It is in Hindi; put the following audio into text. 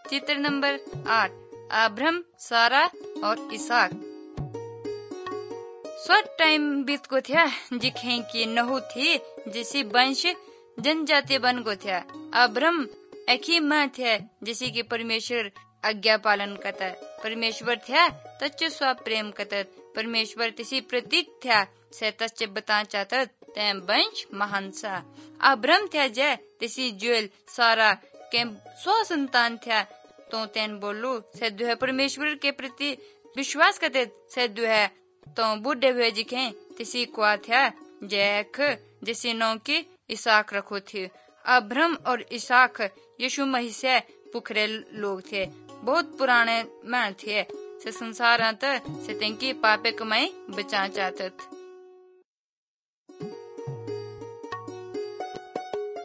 चित्र नंबर 8 अब्राहम, सारा और इसहाक। शॉर्ट टाइम बीत को था जिखे की नहु थी जिसी वंश जनजाति बन गो था। अब्राहम एक ही मां थे जिसी के परमेश्वर आज्ञा पालन करता। परमेश्वर था तच्चे स्वाप प्रेम करता। परमेश्वर तिसी प्रतीक था से तच्चे बता चाहता ते वंश महान सा। अब्राहम थे जय तिसी जुएल सारा के 100 संतान था। तो तेन बोलू से दुहे परमेश्वर के प्रति विश्वास करते से दुहे तो बूढ़े हुए जिखे तिसी कुआ था जैख जिसी नौ की इसहाक रखो थी। अब्राहम और इसहाक यीशु मसीह से पुखरे लोग थे। बहुत पुराने मन थे से संसार अंत से तिनकी पापे कमाई बचा चाहते।